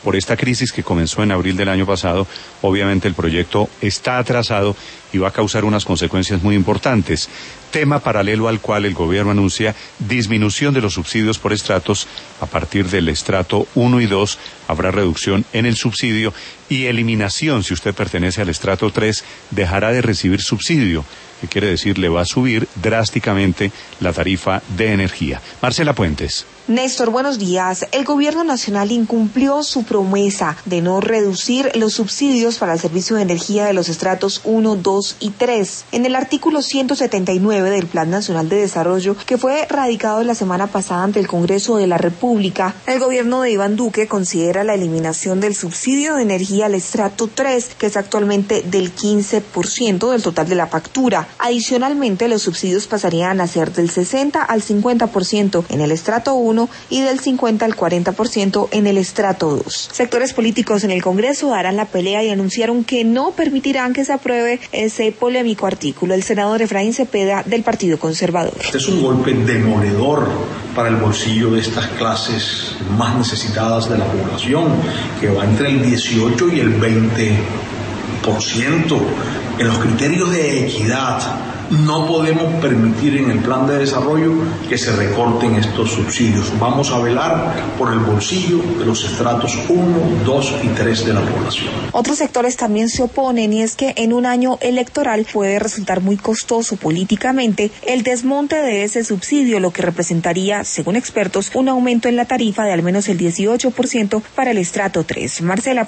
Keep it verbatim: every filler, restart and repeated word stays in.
por esta crisis que comenzó en abril del año pasado, obviamente el proyecto está atrasado y va a causar unas consecuencias muy importantes. Tema paralelo al cual el gobierno anuncia disminución de los subsidios por estratos. A partir del estrato uno y dos habrá reducción en el subsidio y eliminación, si usted pertenece al estrato tres, dejará de recibir subsidio, que quiere decir le va a subir drásticamente la tarifa de energía. Marcela Puentes. Néstor, buenos días. El gobierno nacional incumplió su promesa de no reducir los subsidios para el servicio de energía de los estratos uno, dos y tres. En el artículo ciento setenta y nueve del Plan Nacional de Desarrollo, que fue radicado la semana pasada ante el Congreso de la República, el gobierno de Iván Duque considera la eliminación del subsidio de energía al estrato tres, que es actualmente del quince por ciento del total de la factura. Adicionalmente, los subsidios pasarían a ser del sesenta al cincuenta por ciento en el estrato uno y del cincuenta al cuarenta por ciento en el estrato dos. Sectores políticos en el Congreso darán la pelea y anunciaron que no permitirán que se apruebe ese polémico artículo. El senador Efraín Cepeda, del Partido Conservador. Este es un golpe demoledor para el bolsillo de estas clases más necesitadas de la población, que va entre el dieciocho y el veinte por ciento. En los criterios de equidad, no podemos permitir en el plan de desarrollo que se recorten estos subsidios. Vamos a velar por el bolsillo de los estratos uno, dos y tres de la población. Otros sectores también se oponen, y es que en un año electoral puede resultar muy costoso políticamente el desmonte de ese subsidio, lo que representaría, según expertos, un aumento en la tarifa de al menos el dieciocho por ciento para el estrato tres. Marcela